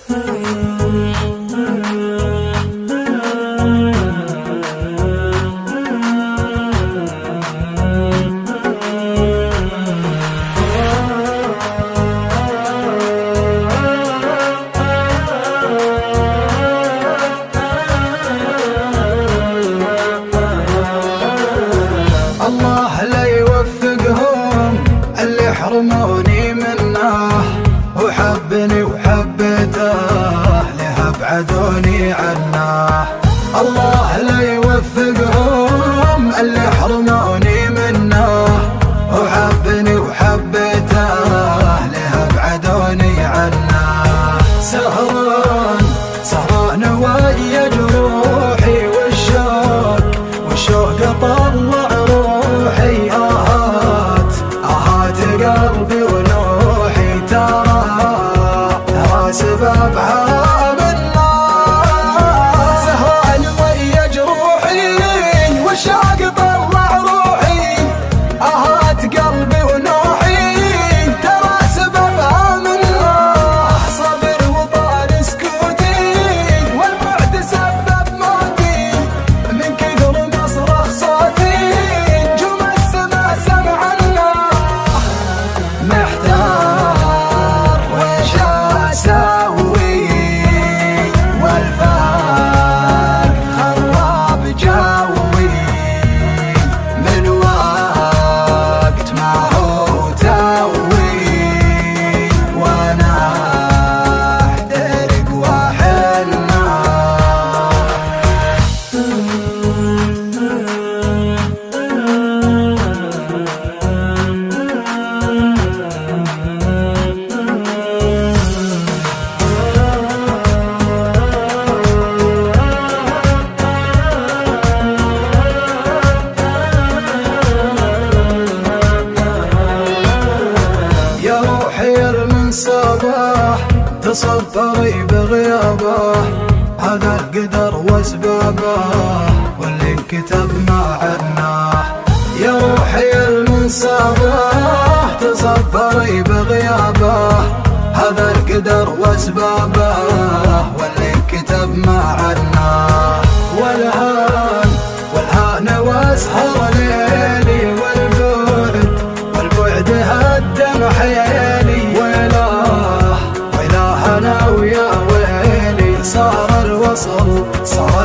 الله لا يوفقهم اللي حرموني منه، وحبني وحبته ليه بعدوني عنه. الله لا يوفقهم اللي حرموني منه، وحبني وحبته ليه بعدوني عنه. سهران سهران ويا جروحي والشوق طلع روحي. آهات قلبي ونوحي ترى سببها منه. سهران ويا جروحي والشوق طلع روحي. آهات قلبي ونوحي ترى سببها منه. صبر وطال سكوتي والبعد سبب موتي، من كثر ما صرخ صوتي جم السما سمعنا. محتار ويش اسوي والفرق خراب جوي، من وقت ما هو توي وانا احترق واحنا. يا روحي من صباح تصبري بغيابه، هذا القدر واسبابه واللي انكتب ما عدناه. يا روحي من صباح تصبري بغيابه، هذا القدر واسبابه واللي انكتب ما عدناه. والهان واسهر ليلي والبعد هدم حيالي. ويلاه انا ويا ويلي صار الوصل صار